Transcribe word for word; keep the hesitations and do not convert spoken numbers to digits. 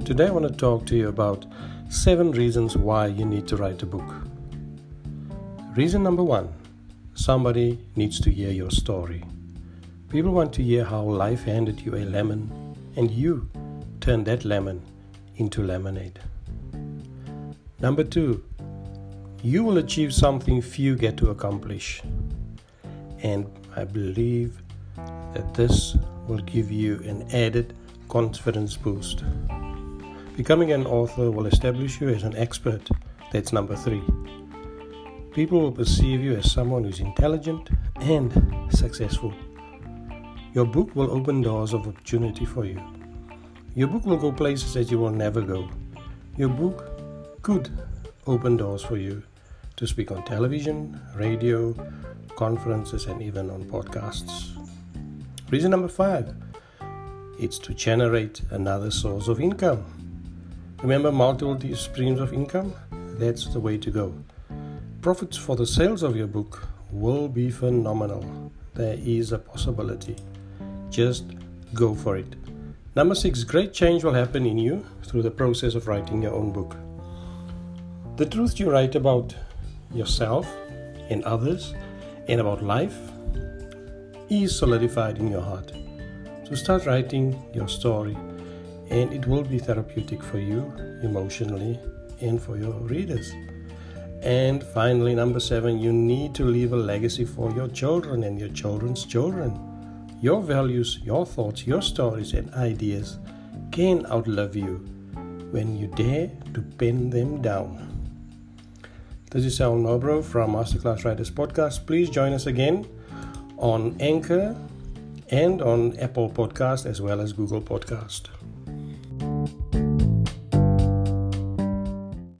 Today I want to talk to you about seven reasons why you need to write a book. Reason number one, somebody needs to hear your story. People want to hear how life handed you a lemon and you turned that lemon into lemonade. Number two, you will achieve something few get to accomplish. And I believe that this will give you an added confidence boost. Becoming an author will establish you as an expert. That's number three. People will perceive you as someone who's intelligent and successful. Your book will open doors of opportunity for you. Your book will go places that you will never go. Your book could open doors for you to speak on television, radio, conferences, and even on podcasts. Reason number five, it's to generate another source of income. Remember multiple streams of income? That's the way to go. Profits for the sales of your book will be phenomenal. There is a possibility. Just go for it. Number six, great change will happen in you through the process of writing your own book. The truth you write about yourself and others and about life is solidified in your heart. So start writing your story, and it will be therapeutic for you emotionally and for your readers. And finally, number seven, you need to leave a legacy for your children and your children's children. Your values, your thoughts, your stories and ideas can outlive you when you dare to pen them down. This is Sal Nobro from Masterclass Writers Podcast. Please join us again on Anchor and on Apple Podcast as well as Google Podcast.